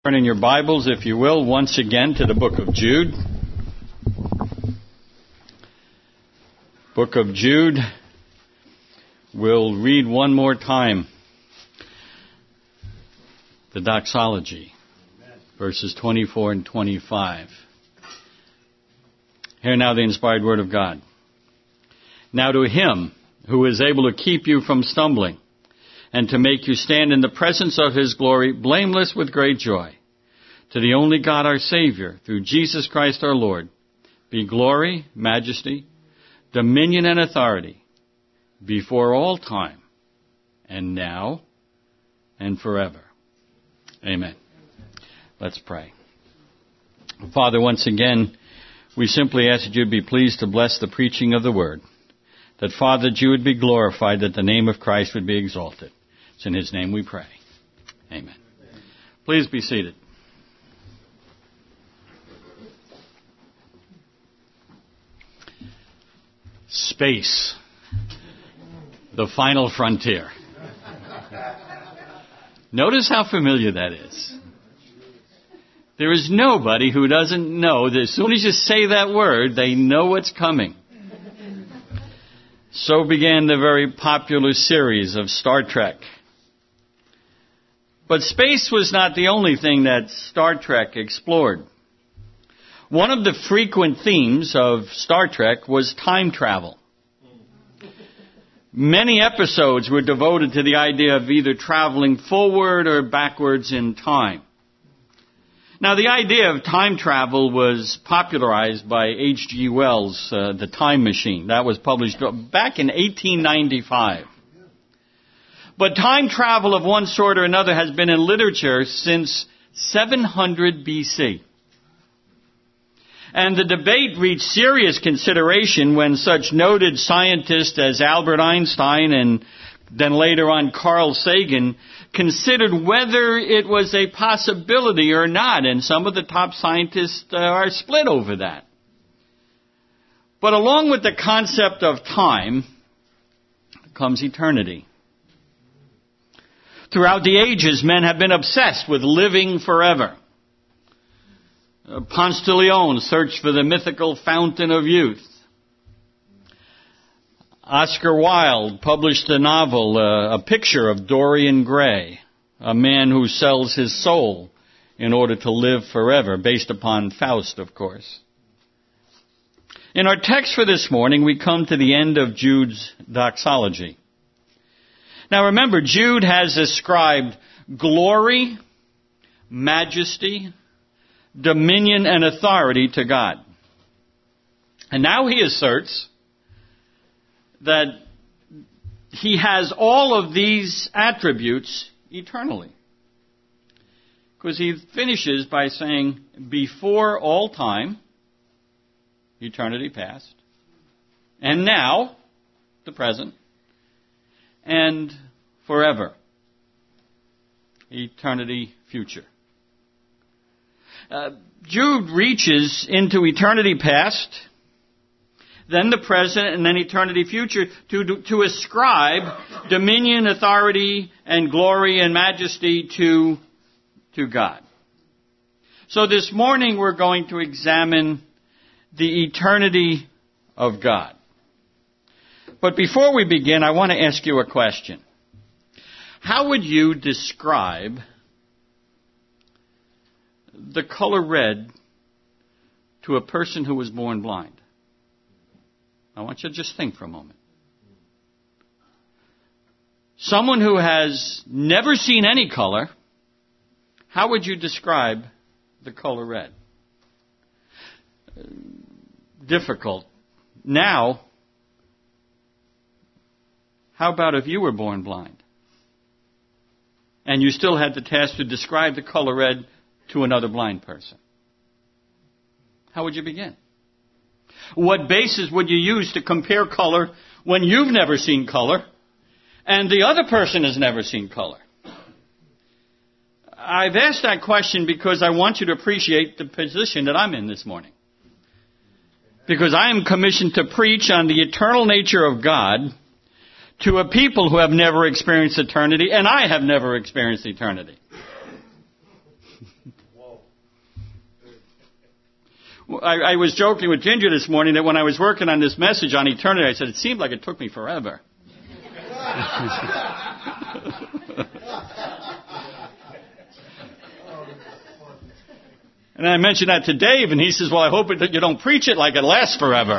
Turn in your Bibles, if you will, once again to the book of Jude. Book of Jude. We'll read one more time the doxology, verses 24 and 25. Hear now the inspired word of God. Now to him who is able to keep you from stumbling, and to make you stand in the presence of his glory, blameless with great joy. To the only God our Savior, through Jesus Christ our Lord, be glory, majesty, dominion, and authority, before all time, and now, and forever. Amen. Let's pray. Father, once again, we simply ask that you would be pleased to bless the preaching of the word. That, Father, that you would be glorified, that the name of Christ would be exalted. It's in his name we pray. Amen. Please be seated. Space. The final frontier. Notice how familiar that is. There is nobody who doesn't know that as soon as you say that word, they know what's coming. So began the very popular series of Star Trek. But space was not the only thing that Star Trek explored. One of the frequent themes of Star Trek was time travel. Many episodes were devoted to the idea of either traveling forward or backwards in time. Now, the idea of time travel was popularized by H.G. Wells' The Time Machine. That was published back in 1895. But time travel of one sort or another has been in literature since 700 B.C. And the debate reached serious consideration when such noted scientists as Albert Einstein and then later on Carl Sagan considered whether it was a possibility or not. And some of the top scientists are split over that. But along with the concept of time comes eternity. Throughout the ages, men have been obsessed with living forever. Ponce de Leon searched for the mythical fountain of youth. Oscar Wilde published a novel, a picture of Dorian Gray, a man who sells his soul in order to live forever, based upon Faust, of course. In our text for this morning, we come to the end of Jude's doxology. Now remember, Jude has ascribed glory, majesty, dominion, and authority to God. And now he asserts that he has all of these attributes eternally. Because he finishes by saying, before all time, eternity past, and now, the present, and forever, eternity future. Jude reaches into eternity past, then the present, and then eternity future to ascribe dominion, authority, and glory and majesty to God. So this morning we're going to examine the eternity of God. But before we begin, I want to ask you a question. How would you describe the color red to a person who was born blind? I want you to just think for a moment. Someone who has never seen any color, how would you describe the color red? Difficult. Now, how about if you were born blind and you still had the task to describe the color red to another blind person? How would you begin? What basis would you use to compare color when you've never seen color and the other person has never seen color? I've asked that question because I want you to appreciate the position that I'm in this morning. Because I am commissioned to preach on the eternal nature of God to a people who have never experienced eternity, and I have never experienced eternity. I was joking with Ginger this morning that when I was working on this message on eternity, I said, it seemed like it took me forever. And I mentioned that to Dave, and he says, well, I hope that you don't preach it like it lasts forever.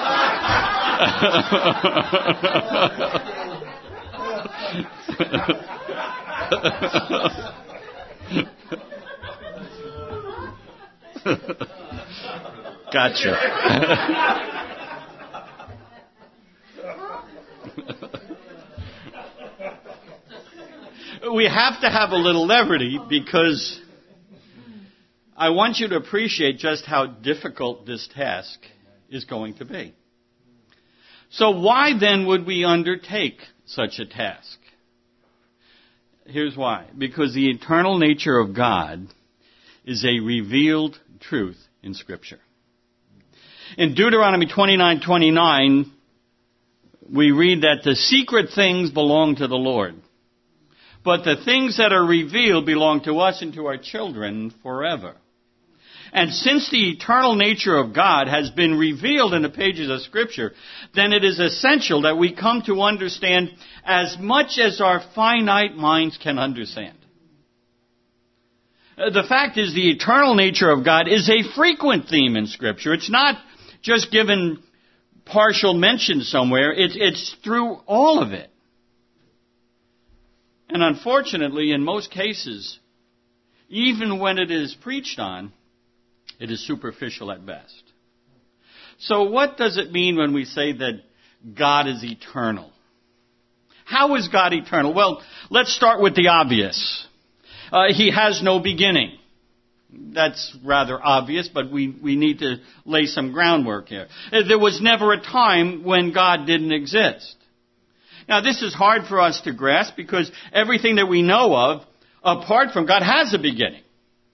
Gotcha. We have to have a little levity because I want you to appreciate just how difficult this task is going to be. So why then would we undertake such a task? Here's why. Because the eternal nature of God is a revealed truth in Scripture. In Deuteronomy 29:29, we read that the secret things belong to the Lord, but the things that are revealed belong to us and to our children forever. And since the eternal nature of God has been revealed in the pages of Scripture, then it is essential that we come to understand as much as our finite minds can understand. The fact is, the eternal nature of God is a frequent theme in Scripture. It's not just given partial mention somewhere. It's through all of it. And unfortunately, in most cases, even when it is preached on, it is superficial at best. So what does it mean when we say that God is eternal? How is God eternal? Well, let's start with the obvious. He has no beginning. That's rather obvious, but we need to lay some groundwork here. There was never a time when God didn't exist. Now, this is hard for us to grasp because everything that we know of, apart from God, has a beginning.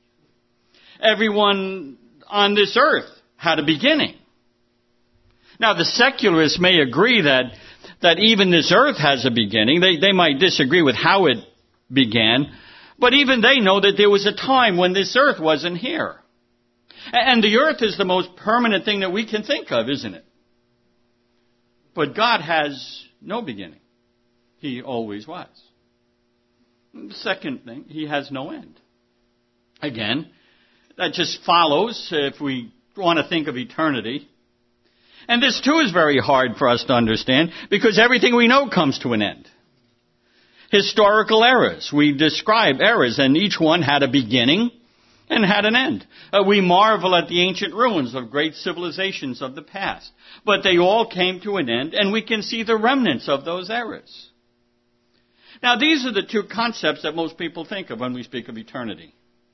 Everyone on this earth had a beginning. Now, the secularists may agree that even this earth has a beginning. They might disagree with how it began, but even they know that there was a time when this earth wasn't here. And the earth is the most permanent thing that we can think of, isn't it? But God has no beginning. He always was. Second thing, He has no end. Again, that just follows if we want to think of eternity. And this too is very hard for us to understand because everything we know comes to an end. Historical eras. We describe eras, and each one had a beginning and had an end. We marvel at the ancient ruins of great civilizations of the past. But they all came to an end, and we can see the remnants of those eras. Now, these are the two concepts that most people think of when we speak of eternity.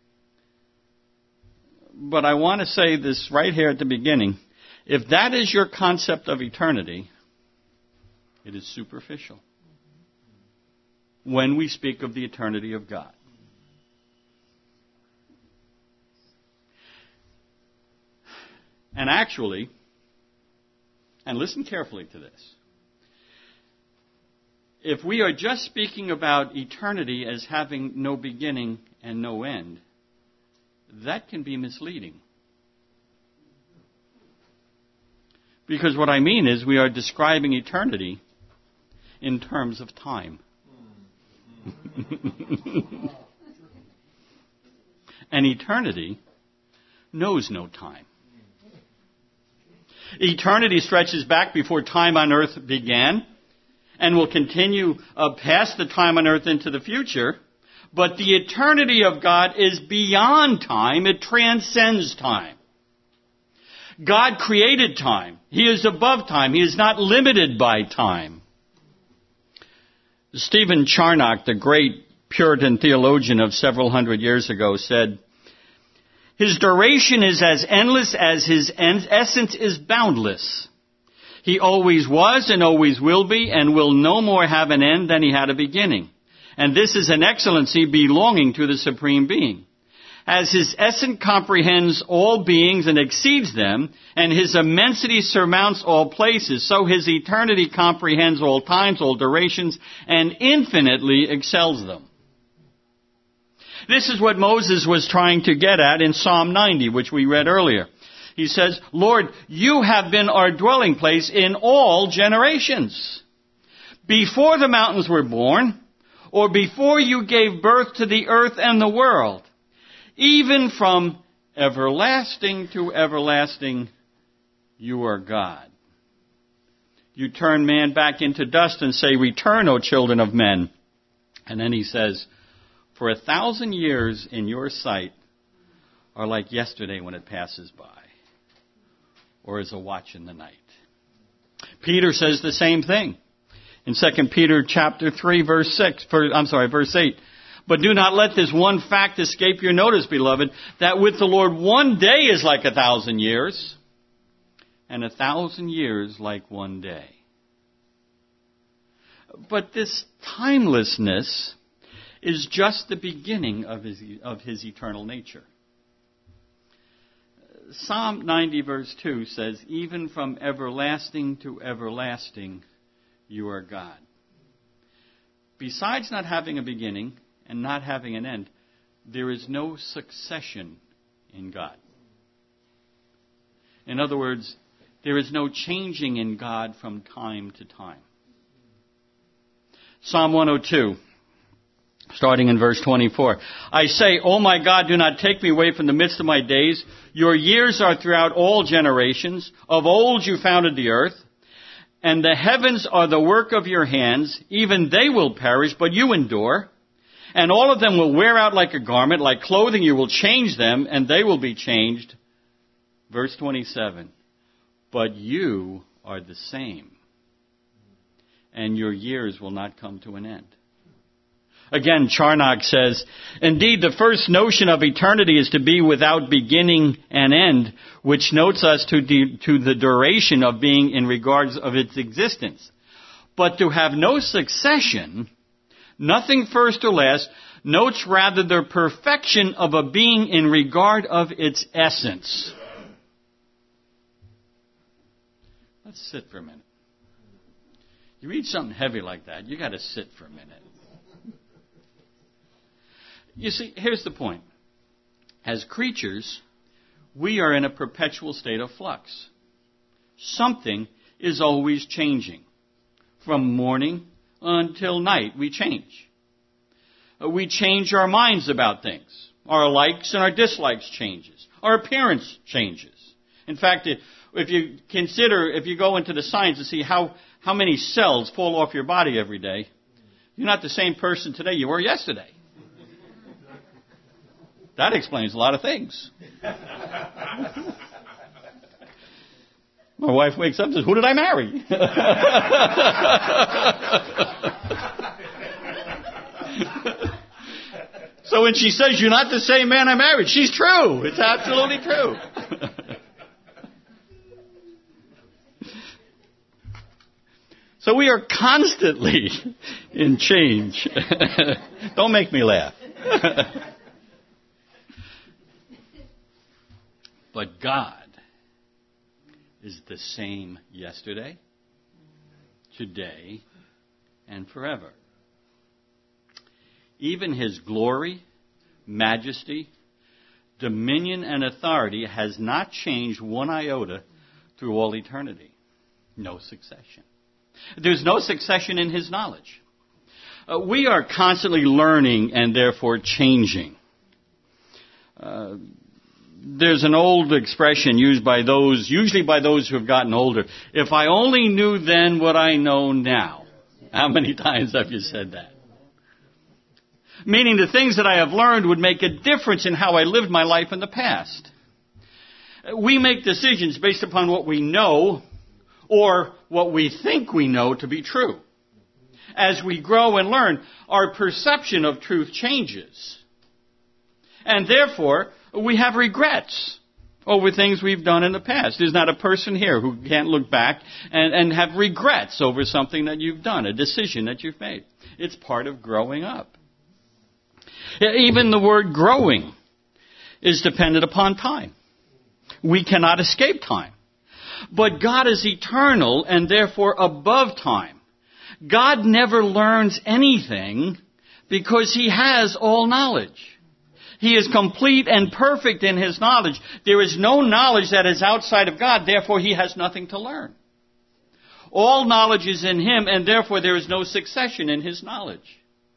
But I want to say this right here at the beginning. If that is your concept of eternity, it is superficial when we speak of the eternity of God. And actually, and listen carefully to this, if we are just speaking about eternity as having no beginning and no end, that can be misleading. Because what I mean is we are describing eternity in terms of time. And eternity knows no time. Eternity stretches back before time on earth began and will continue past the time on earth into the future. But the eternity of God is beyond time. It transcends time. God created time. He is above time. He is not limited by time. Stephen Charnock, the great Puritan theologian of several hundred years ago, said, "His duration is as endless as His essence is boundless. He always was and always will be and will no more have an end than He had a beginning. And this is an excellency belonging to the Supreme Being. As His essence comprehends all beings and exceeds them, and His immensity surmounts all places, so His eternity comprehends all times, all durations, and infinitely excels them." This is what Moses was trying to get at in Psalm 90, which we read earlier. He says, Lord, you have been our dwelling place in all generations. Before the mountains were born, or before you gave birth to the earth and the world, even from everlasting to everlasting, you are God. You turn man back into dust and say, return, O children of men. And then he says, for 1,000 years in your sight are like yesterday when it passes by, or as a watch in the night. Peter says the same thing in 2 Peter chapter 3, verse 8. But do not let this one fact escape your notice, beloved, that with the Lord 1 day is like 1,000 years, and 1,000 years like 1 day. But this timelessness is just the beginning of his eternal nature. Psalm 90 verse 2 says, even from everlasting to everlasting, you are God. Besides not having a beginning and not having an end, there is no succession in God. In other words, there is no changing in God from time to time. Psalm 102, starting in verse 24. I say, O my God, do not take me away from the midst of my days. Your years are throughout all generations. Of old you founded the earth, and the heavens are the work of your hands. Even they will perish, but you endure. And all of them will wear out like a garment. Like clothing you will change them, and they will be changed. Verse 27. But you are the same, and your years will not come to an end. Again, Charnock says, indeed, the first notion of eternity is to be without beginning and end, which notes us to the duration of being in regards of its existence. But to have no succession, nothing first or last, notes rather the perfection of a being in regard of its essence. Let's sit for a minute. You read something heavy like that, you got to sit for a minute. You see, here's the point. As creatures, we are in a perpetual state of flux. Something is always changing. From morning until night, we change. We change our minds about things. Our likes and our dislikes changes. Our appearance changes. In fact, if you go into the science and see how many cells fall off your body every day, you're not the same person today you were yesterday. That explains a lot of things. My wife wakes up and says, who did I marry? So when she says, you're not the same man I married, she's true. It's absolutely true. So we are constantly in change. Don't make me laugh. But God is the same yesterday, today, and forever. Even His glory, majesty, dominion, and authority has not changed one iota through all eternity. No succession. There's no succession in His knowledge. We are constantly learning and therefore changing. There's an old expression used by usually by those who have gotten older. If I only knew then what I know now. How many times have you said that? Meaning the things that I have learned would make a difference in how I lived my life in the past. We make decisions based upon what we know or what we think we know to be true. As we grow and learn, our perception of truth changes. And therefore, we have regrets over things we've done in the past. There's not a person here who can't look back and have regrets over something that you've done, a decision that you've made. It's part of growing up. Even the word growing is dependent upon time. We cannot escape time. But God is eternal and therefore above time. God never learns anything because He has all knowledge. He is complete and perfect in his knowledge. There is no knowledge that is outside of God, therefore he has nothing to learn. All knowledge is in him, and therefore there is no succession in his knowledge.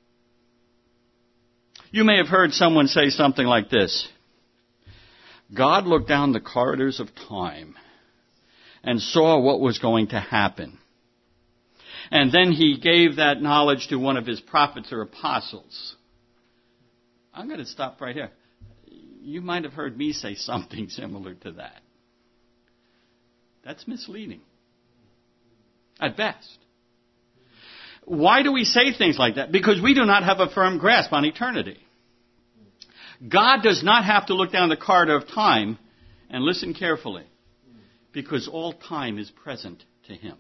You may have heard someone say something like this: God looked down the corridors of time and saw what was going to happen. And then he gave that knowledge to one of his prophets or apostles. I'm going to stop right here. You might have heard me say something similar to that. That's misleading, at best. Why do we say things like that? Because we do not have a firm grasp on eternity. God does not have to look down the corridor of time, and listen carefully, because all time is present to him.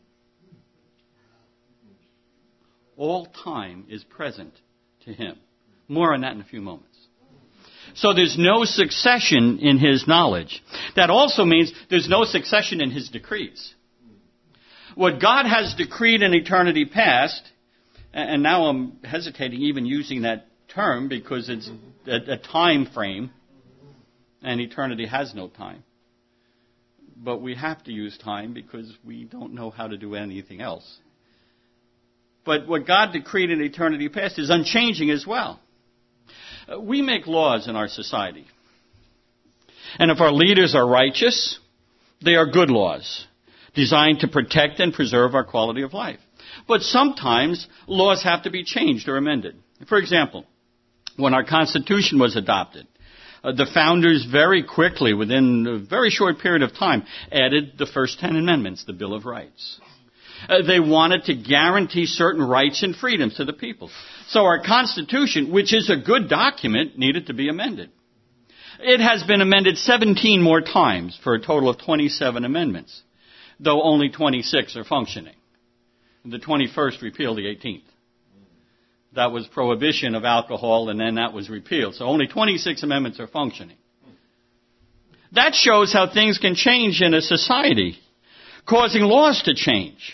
All time is present to him. More on that in a few moments. So there's no succession in his knowledge. That also means there's no succession in his decrees. What God has decreed in eternity past, and now I'm hesitating even using that term because it's a time frame, and eternity has no time. But we have to use time because we don't know how to do anything else. But what God decreed in eternity past is unchanging as well. We make laws in our society. And if our leaders are righteous, they are good laws, designed to protect and preserve our quality of life. But sometimes laws have to be changed or amended. For example, when our Constitution was adopted, the founders very quickly, within a very short period of time, added the first 10 amendments, the Bill of Rights. They wanted to guarantee certain rights and freedoms to the people. So our Constitution, which is a good document, needed to be amended. It has been amended 17 more times for a total of 27 amendments, though only 26 are functioning. The 21st repealed the 18th. That was prohibition of alcohol, and then that was repealed. So only 26 amendments are functioning. That shows how things can change in a society, causing laws to change.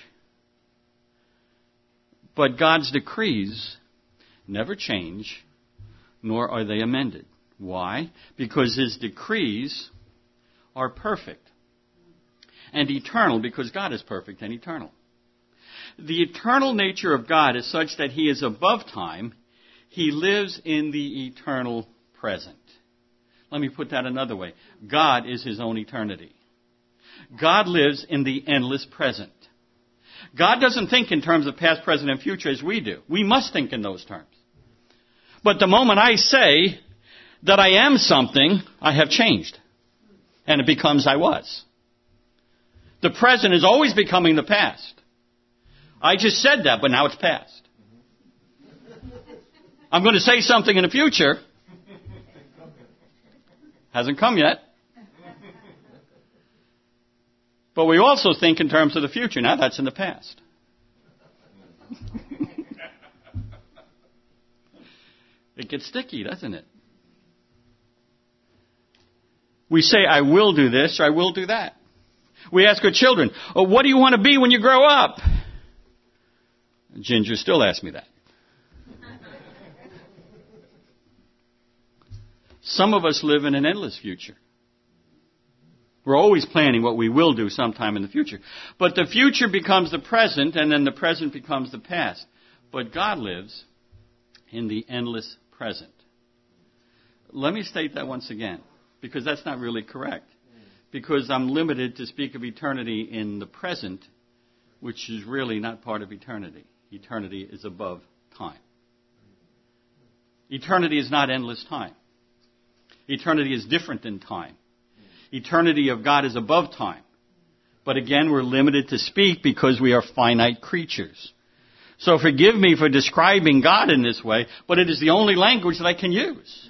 But God's decrees never change, nor are they amended. Why? Because his decrees are perfect and eternal, because God is perfect and eternal. The eternal nature of God is such that he is above time. He lives in the eternal present. Let me put that another way. God is his own eternity. God lives in the endless present. God doesn't think in terms of past, present, and future as we do. We must think in those terms. But the moment I say that I am something, I have changed. And it becomes I was. The present is always becoming the past. I just said that, but now it's past. I'm going to say something in the future. Hasn't come yet. But we also think in terms of the future. Now that's in the past. It gets sticky, doesn't it? We say, I will do this or I will do that. We ask our children, oh, what do you want to be when you grow up? Ginger still asks me that. Some of us live in an endless future. We're always planning what we will do sometime in the future. But the future becomes the present, and then the present becomes the past. But God lives in the endless present. Let me state that once again, because that's not really correct. Because I'm limited to speak of eternity in the present, which is really not part of eternity. Eternity is above time. Eternity is not endless time. Eternity is different than time. Eternity of God is above time. But again, we're limited to speak because we are finite creatures. So forgive me for describing God in this way, but it is the only language that I can use.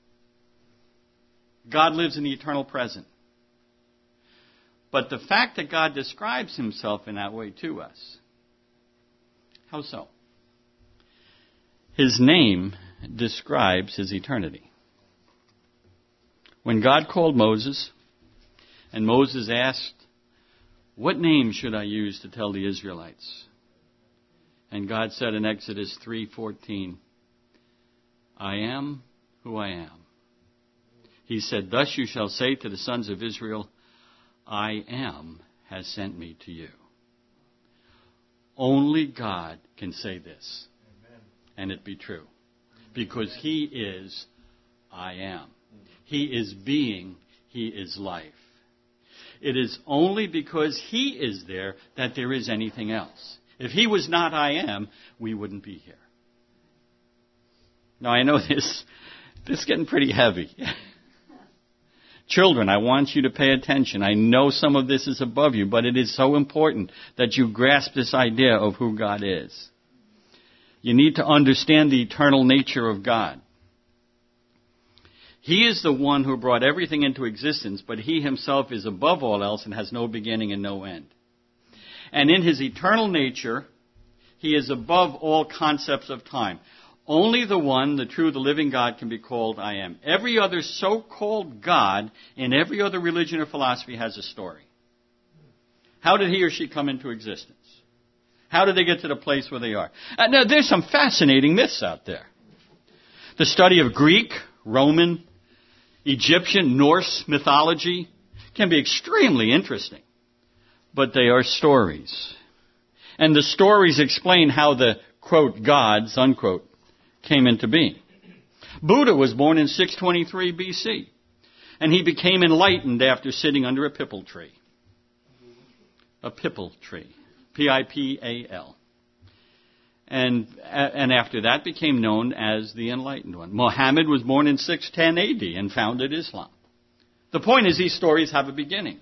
God lives in the eternal present. But the fact that God describes himself in that way to us, how so? His name describes his eternity. When God called Moses, and Moses asked, what name should I use to tell the Israelites? And God said in Exodus 3:14, I am who I am. He said, "Thus you shall say to the sons of Israel, I am has sent me to you." Only God can say this, and it be true, because He is I am. He is being, He is life. It is only because He is there that there is anything else. If He was not I am, we wouldn't be here. Now I know this is getting pretty heavy. Children, I want you to pay attention. I know some of this is above you, but it is so important that you grasp this idea of who God is. You need to understand the eternal nature of God. He is the one who brought everything into existence, but He Himself is above all else and has no beginning and no end. And in His eternal nature, He is above all concepts of time. Only the one, the true, the living God, can be called I am. Every other so-called God in every other religion or philosophy has a story. How did he or she come into existence? How did they get to the place where they are? Now, there's some fascinating myths out there. The study of Greek, Roman, Egyptian, Norse mythology can be extremely interesting. But they are stories. And the stories explain how the, quote, gods, unquote, came into being. Buddha was born in 623 BC, and he became enlightened after sitting under a pipal tree. A pipal tree. P-I-P-A-L. And after that became known as the Enlightened One. Muhammad was born in 610 AD and founded Islam. The point is, these stories have a beginning.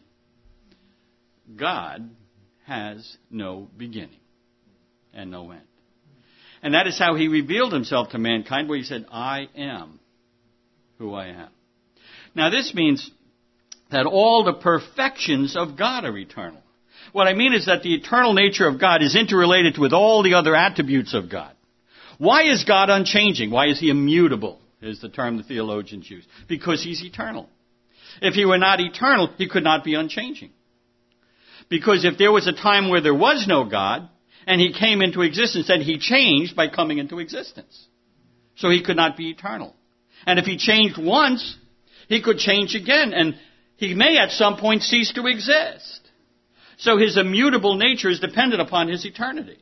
God has no beginning and no end. And that is how He revealed Himself to mankind, where He said, I am who I am. Now this means that all the perfections of God are eternal. What I mean is that the eternal nature of God is interrelated with all the other attributes of God. Why is God unchanging? Why is He immutable, is the term the theologians use? Because He's eternal. If He were not eternal, He could not be unchanging. Because if there was a time where there was no God, and He came into existence, then He changed by coming into existence. So He could not be eternal. And if He changed once, He could change again, and He may at some point cease to exist. So His immutable nature is dependent upon His eternity.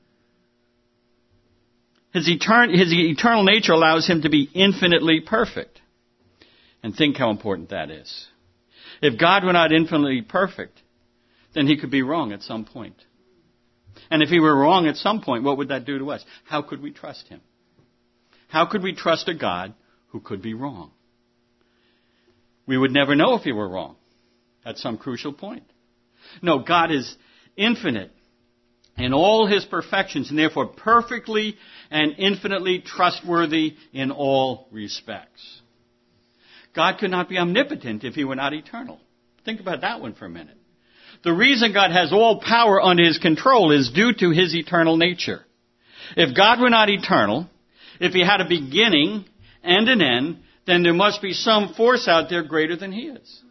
His eternal nature allows Him to be infinitely perfect. And think how important that is. If God were not infinitely perfect, then He could be wrong at some point. And if He were wrong at some point, what would that do to us? How could we trust Him? How could we trust a God who could be wrong? We would never know if He were wrong at some crucial point. No, God is infinite in all His perfections, and therefore perfectly and infinitely trustworthy in all respects. God could not be omnipotent if He were not eternal. Think about that one for a minute. The reason God has all power under His control is due to His eternal nature. If God were not eternal, if He had a beginning and an end, then there must be some force out there greater than He is.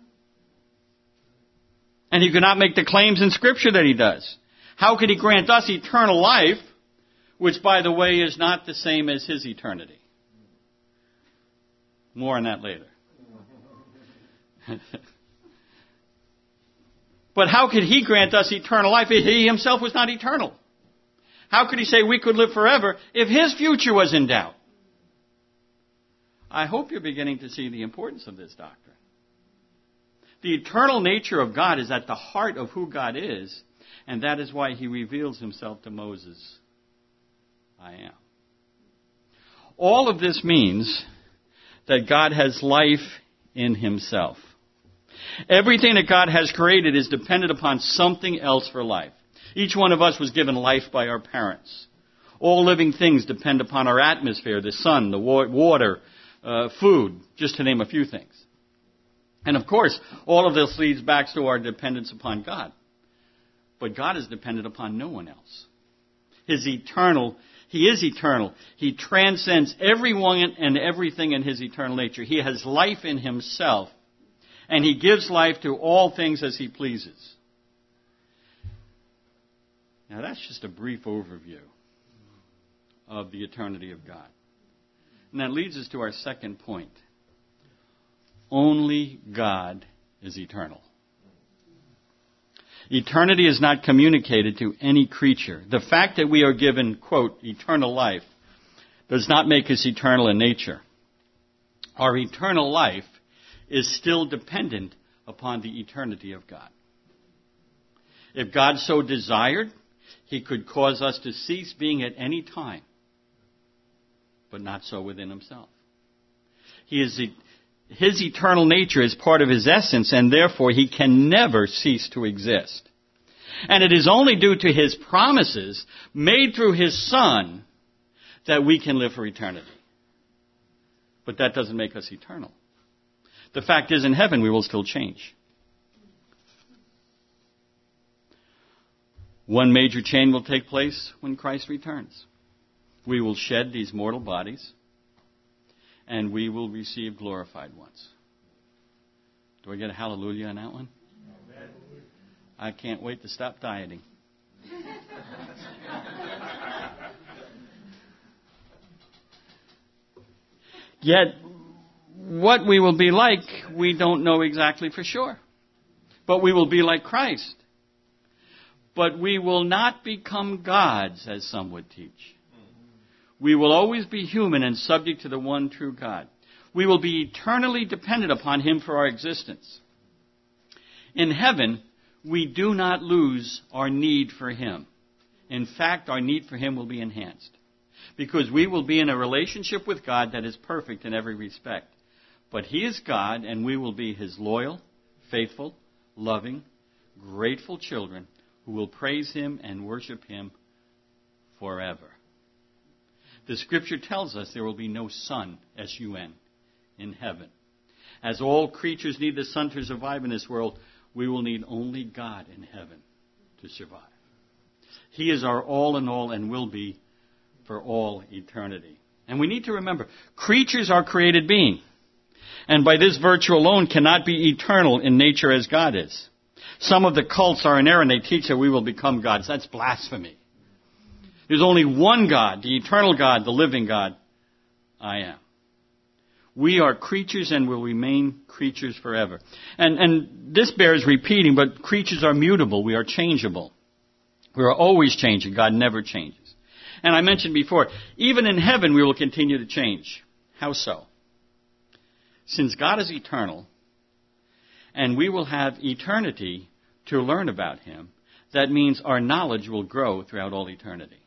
And He could not make the claims in Scripture that He does. How could He grant us eternal life, which, by the way, is not the same as His eternity? More on that later. But how could He grant us eternal life if He Himself was not eternal? How could He say we could live forever if His future was in doubt? I hope you're beginning to see the importance of this doctrine. The eternal nature of God is at the heart of who God is, and that is why He reveals Himself to Moses. I am. All of this means that God has life in Himself. Everything that God has created is dependent upon something else for life. Each one of us was given life by our parents. All living things depend upon our atmosphere, the sun, the water, food, just to name a few things. And of course, all of this leads back to our dependence upon God. But God is dependent upon no one else. He is eternal. He transcends everyone and everything in His eternal nature. He has life in Himself. And He gives life to all things as He pleases. Now that's just a brief overview of the eternity of God. And that leads us to our second point. only God is eternal. Eternity is not communicated to any creature. The fact that we are given, quote, eternal life does not make us eternal in nature. Our eternal life is still dependent upon the eternity of God. If God so desired, He could cause us to cease being at any time, but not so within Himself. His eternal nature is part of His essence, and therefore He can never cease to exist. And it is only due to His promises made through His Son that we can live for eternity. But that doesn't make us eternal. The fact is, in heaven we will still change. One major change will take place when Christ returns. We will shed these mortal bodies, and we will receive glorified ones. Do I get a hallelujah on that one? Amen. I can't wait to stop dieting. Yet, what we will be like, we don't know exactly for sure. But we will be like Christ. But we will not become gods, as some would teach. We will always be human and subject to the one true God. We will be eternally dependent upon Him for our existence. In heaven, we do not lose our need for Him. In fact, our need for Him will be enhanced. Because we will be in a relationship with God that is perfect in every respect. But He is God, and we will be His loyal, faithful, loving, grateful children who will praise Him and worship Him forever. The Scripture tells us there will be no sun, S-U-N, in heaven. As all creatures need the sun to survive in this world, we will need only God in heaven to survive. He is our all in all and will be for all eternity. And we need to remember, creatures are created beings, and by this virtue alone cannot be eternal in nature as God is. Some of the cults are in error and they teach that we will become gods. That's blasphemy. There's only one God, the eternal God, the living God. I am. We are creatures and will remain creatures forever. And this bears repeating, but creatures are mutable. We are changeable. We are always changing. God never changes. And I mentioned before, even in heaven we will continue to change. How so? Since God is eternal, and we will have eternity to learn about Him, that means our knowledge will grow throughout all eternity.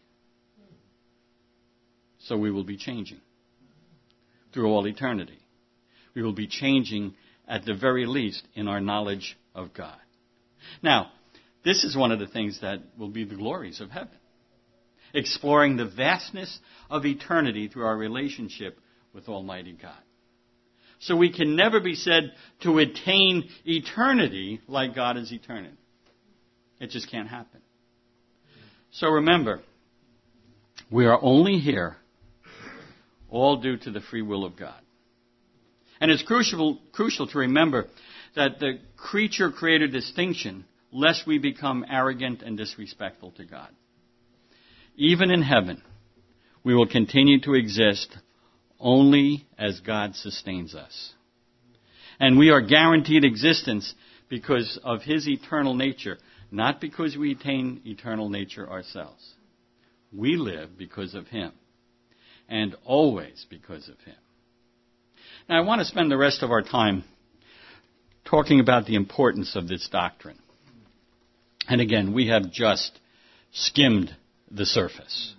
So we will be changing through all eternity. We will be changing at the very least in our knowledge of God. Now, this is one of the things that will be the glories of heaven. Exploring the vastness of eternity through our relationship with Almighty God. So we can never be said to attain eternity like God is eternal. It just can't happen. So remember, we are only here all due to the free will of God. And it's crucial to remember that the creature-creator distinction, lest we become arrogant and disrespectful to God. Even in heaven, we will continue to exist only as God sustains us. And we are guaranteed existence because of His eternal nature, not because we attain eternal nature ourselves. We live because of Him, and always because of Him. Now, I want to spend the rest of our time talking about the importance of this doctrine. And again, we have just skimmed the surface.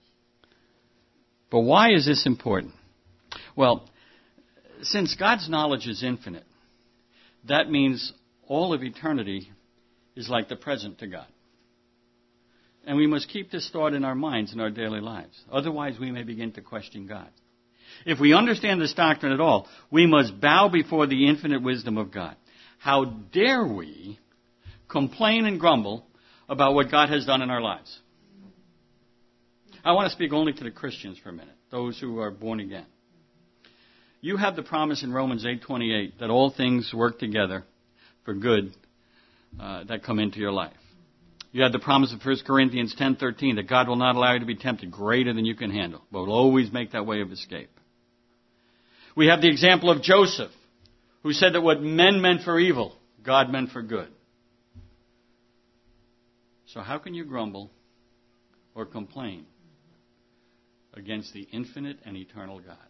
But why is this important? Well, since God's knowledge is infinite, that means all of eternity is like the present to God. And we must keep this thought in our minds in our daily lives. Otherwise, we may begin to question God. If we understand this doctrine at all, we must bow before the infinite wisdom of God. How dare we complain and grumble about what God has done in our lives? I want to speak only to the Christians for a minute, those who are born again. You have the promise in Romans 8:28 that all things work together for good that come into your life. You have the promise of 1 Corinthians 10:13 that God will not allow you to be tempted greater than you can handle, but will always make that way of escape. We have the example of Joseph, who said that what men meant for evil, God meant for good. So how can you grumble or complain against the infinite and eternal God?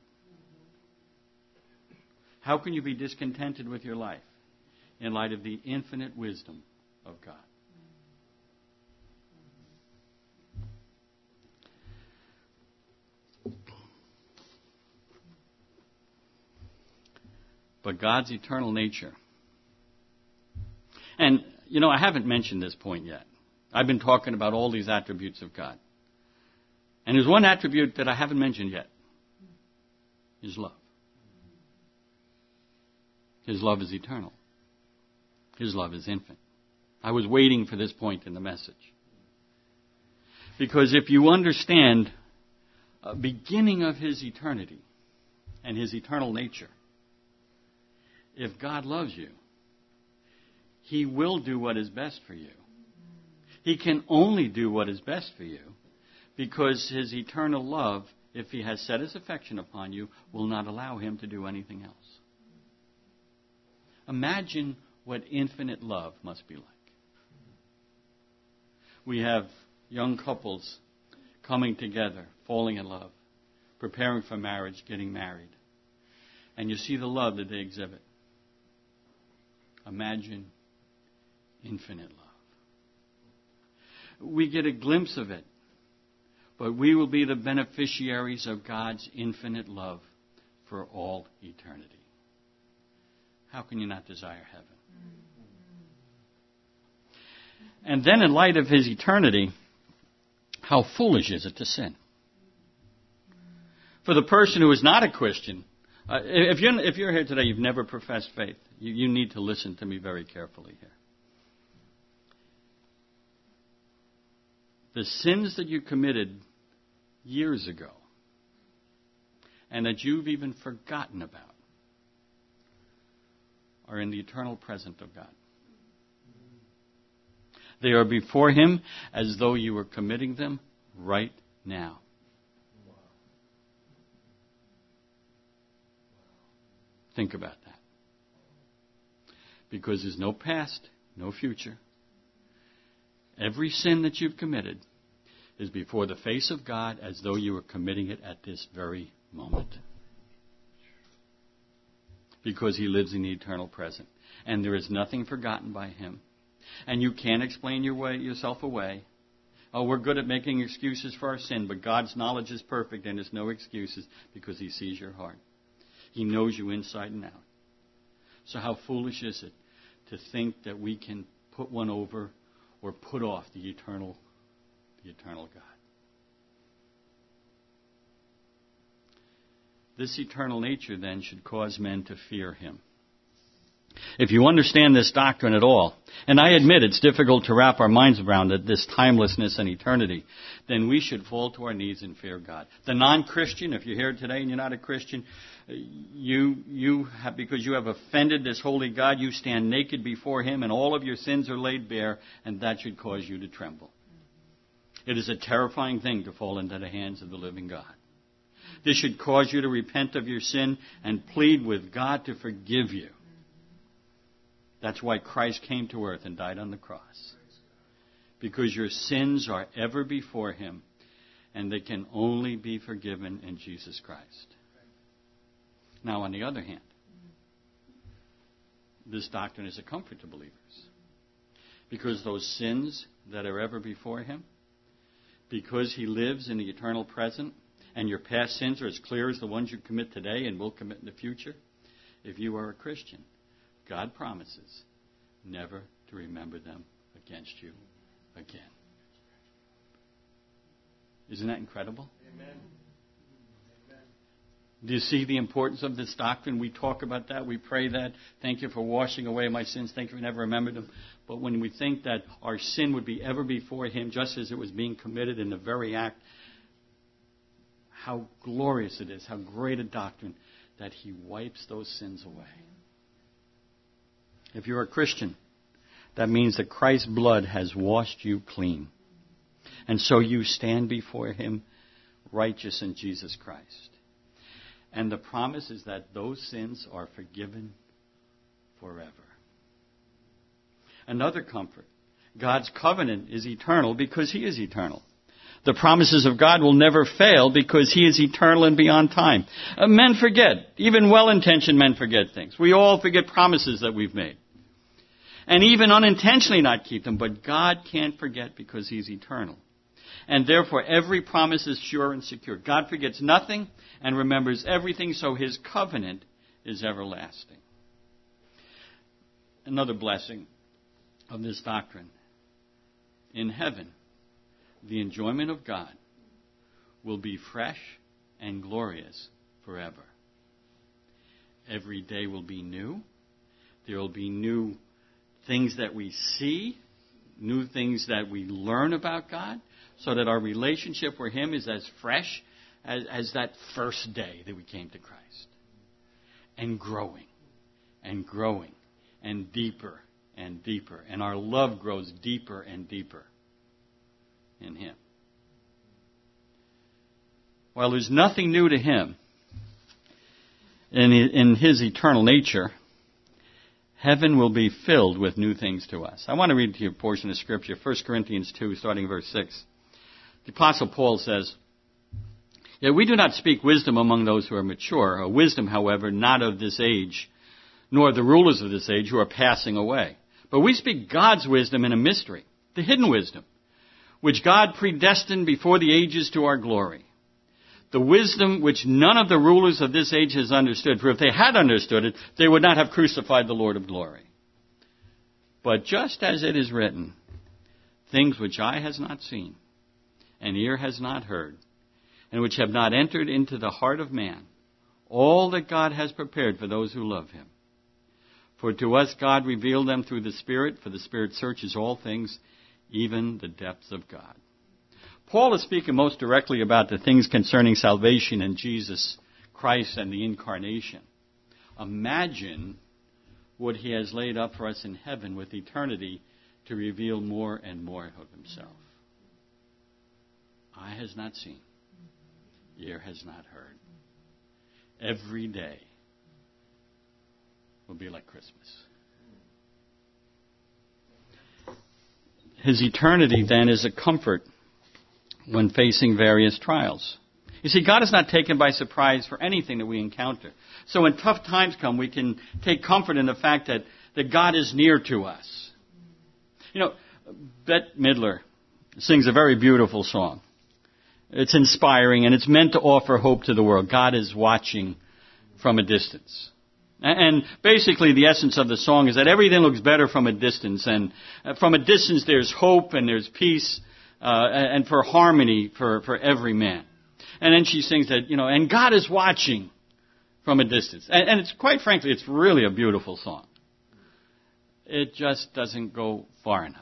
How can you be discontented with your life in light of the infinite wisdom of God? But God's eternal nature. And, I haven't mentioned this point yet. I've been talking about all these attributes of God. And there's one attribute that I haven't mentioned yet. His love. His love is eternal. His love is infinite. I was waiting for this point in the message. Because if you understand a beginning of His eternity and His eternal nature, if God loves you, He will do what is best for you. He can only do what is best for you because His eternal love, if He has set His affection upon you, will not allow Him to do anything else. Imagine what infinite love must be like. We have young couples coming together, falling in love, preparing for marriage, getting married. And you see the love that they exhibit. Imagine infinite love. We get a glimpse of it, but we will be the beneficiaries of God's infinite love for all eternity. How can you not desire heaven? And then in light of His eternity, how foolish is it to sin? For the person who is not a Christian, if you're here today, you've never professed faith, you need to listen to me very carefully here. The sins that you committed years ago and that you've even forgotten about are in the eternal presence of God. They are before Him as though you were committing them right now. Think about that. Because there's no past, no future. Every sin that you've committed is before the face of God as though you were committing it at this very moment. Because He lives in the eternal present. And there is nothing forgotten by Him. And you can't explain yourself away. Oh, we're good at making excuses for our sin, but God's knowledge is perfect and there's no excuses because He sees your heart. He knows you inside and out. So how foolish is it to think that we can put one over or put off the eternal God? This eternal nature then should cause men to fear Him. If you understand this doctrine at all, and I admit it's difficult to wrap our minds around it, this timelessness and eternity, then we should fall to our knees and fear God. The non-Christian, if you're here today and you're not a Christian, because you have offended this holy God, you stand naked before Him and all of your sins are laid bare, and that should cause you to tremble. It is a terrifying thing to fall into the hands of the living God. This should cause you to repent of your sin and plead with God to forgive you. That's why Christ came to earth and died on the cross. Because your sins are ever before Him, and they can only be forgiven in Jesus Christ. Now, on the other hand, this doctrine is a comfort to believers. Because those sins that are ever before Him, because He lives in the eternal present, and your past sins are as clear as the ones you commit today and will commit in the future, if you are a Christian, God promises never to remember them against you again. Isn't that incredible? Amen. Do you see the importance of this doctrine? We talk about that. We pray that. Thank you for washing away my sins. Thank you for never remembering them. But when we think that our sin would be ever before Him, just as it was being committed in the very act, how glorious it is, how great a doctrine that He wipes those sins away. If you're a Christian, that means that Christ's blood has washed you clean. And so you stand before Him righteous in Jesus Christ. And the promise is that those sins are forgiven forever. Another comfort. God's covenant is eternal because He is eternal. The promises of God will never fail because He is eternal and beyond time. Men forget. Even well-intentioned men forget things. We all forget promises that we've made. And even unintentionally not keep them. But God can't forget because He's eternal. And therefore every promise is sure and secure. God forgets nothing and remembers everything, so His covenant is everlasting. Another blessing of this doctrine. In heaven, the enjoyment of God will be fresh and glorious forever. Every day will be new. There will be new things that we see, new things that we learn about God, so that our relationship with Him is as fresh as that first day that we came to Christ. And growing, and growing, and deeper and deeper. And our love grows deeper and deeper in Him. While there's nothing new to Him in His eternal nature, heaven will be filled with new things to us. I want to read to you a portion of Scripture, 1 Corinthians 2, starting verse 6. The Apostle Paul says, "Yet we do not speak wisdom among those who are mature, a wisdom, however, not of this age, nor the rulers of this age who are passing away. But we speak God's wisdom in a mystery, the hidden wisdom, which God predestined before the ages to our glory. The wisdom which none of the rulers of this age has understood, for if they had understood it, they would not have crucified the Lord of glory. But just as it is written, things which eye has not seen, and ear has not heard, and which have not entered into the heart of man, all that God has prepared for those who love Him. For to us God revealed them through the Spirit, for the Spirit searches all things, even the depths of God." Paul is speaking most directly about the things concerning salvation in Jesus Christ and the incarnation. Imagine what He has laid up for us in heaven with eternity to reveal more and more of Himself. Eye has not seen, ear has not heard. Every day will be like Christmas. His eternity, then, is a comfort when facing various trials. You see, God is not taken by surprise for anything that we encounter. So when tough times come, we can take comfort in the fact that God is near to us. You know, Bette Midler sings a very beautiful song. It's inspiring, and it's meant to offer hope to the world. God is watching from a distance. And basically the essence of the song is that everything looks better from a distance. And from a distance there's hope and there's peace and for harmony for every man. And then she sings that, and God is watching from a distance. And it's quite frankly, it's really a beautiful song. It just doesn't go far enough.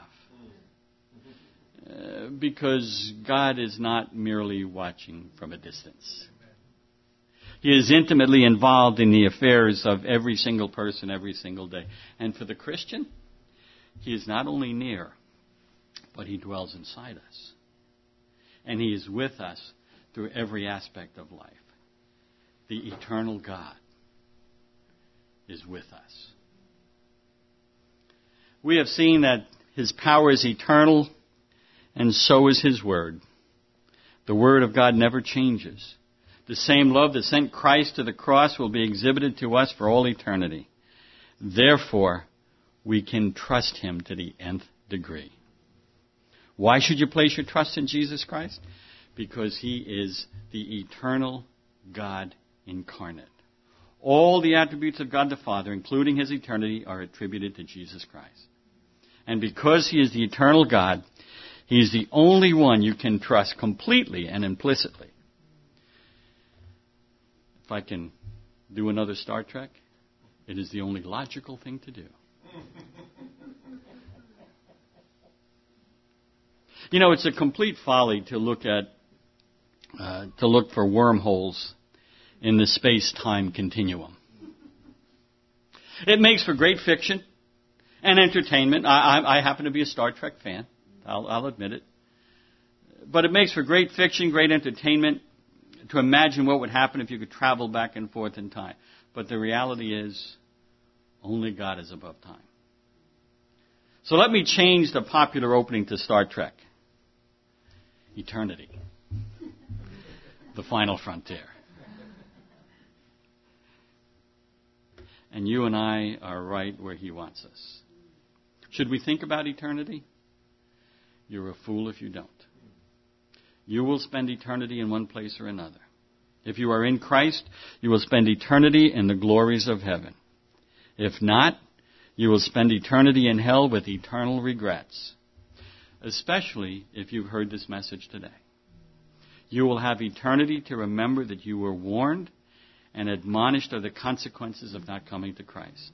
Because God is not merely watching from a distance. He is intimately involved in the affairs of every single person every single day. And for the Christian, He is not only near, but He dwells inside us. And He is with us through every aspect of life. The eternal God is with us. We have seen that His power is eternal, and so is His Word. The Word of God never changes. The same love that sent Christ to the cross will be exhibited to us for all eternity. Therefore, we can trust Him to the nth degree. Why should you place your trust in Jesus Christ? Because He is the eternal God incarnate. All the attributes of God the Father, including His eternity, are attributed to Jesus Christ. And because He is the eternal God, He is the only one you can trust completely and implicitly. If I can do another Star Trek, it is the only logical thing to do. It's a complete folly to look for wormholes in the space-time continuum. It makes for great fiction and entertainment. I happen to be a Star Trek fan. I'll admit it. But it makes for great fiction, great entertainment, to imagine what would happen if you could travel back and forth in time. But the reality is, Only God is above time. So let me change the popular opening to Star Trek. Eternity. The final frontier. And you and I are right where He wants us. Should we think about eternity? You're a fool if you don't. You will spend eternity in one place or another. If you are in Christ, you will spend eternity in the glories of heaven. If not, you will spend eternity in hell with eternal regrets, especially if you've heard this message today. You will have eternity to remember that you were warned and admonished of the consequences of not coming to Christ.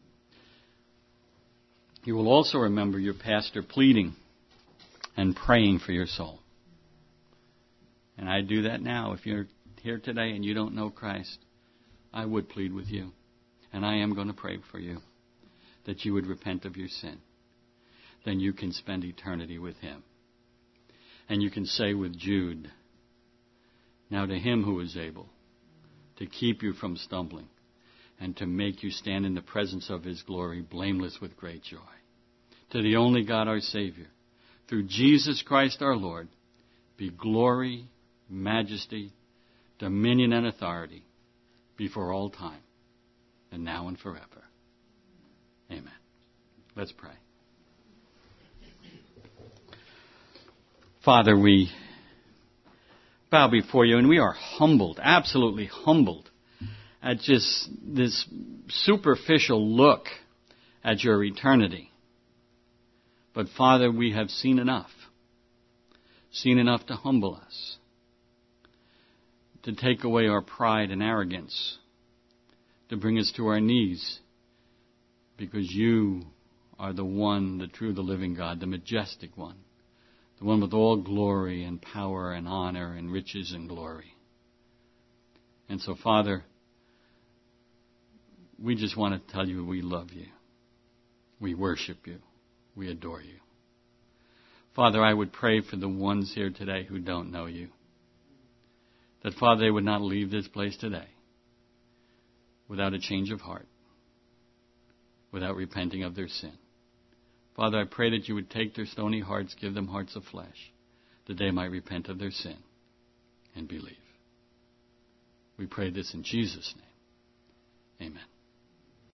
You will also remember your pastor pleading and praying for your soul. And I do that now. If you're here today and you don't know Christ, I would plead with you. And I am going to pray for you that you would repent of your sin. Then you can spend eternity with Him. And you can say with Jude, now to Him who is able to keep you from stumbling and to make you stand in the presence of His glory blameless with great joy. To the only God our Savior, through Jesus Christ our Lord, be glory, majesty, dominion, and authority before all time, and now and forever. Amen. Let's pray. Father, we bow before you, and we are humbled, absolutely humbled, at just this superficial look at your eternity. But Father, we have seen enough to humble us, to take away our pride and arrogance, to bring us to our knees, because you are the one, the true, the living God, the majestic one, the one with all glory and power and honor and riches and glory. And so, Father, we just want to tell you we love you. We worship you. We adore you. Father, I would pray for the ones here today who don't know you, that, Father, they would not leave this place today without a change of heart, without repenting of their sin. Father, I pray that you would take their stony hearts, give them hearts of flesh, that they might repent of their sin and believe. We pray this in Jesus' name. Amen.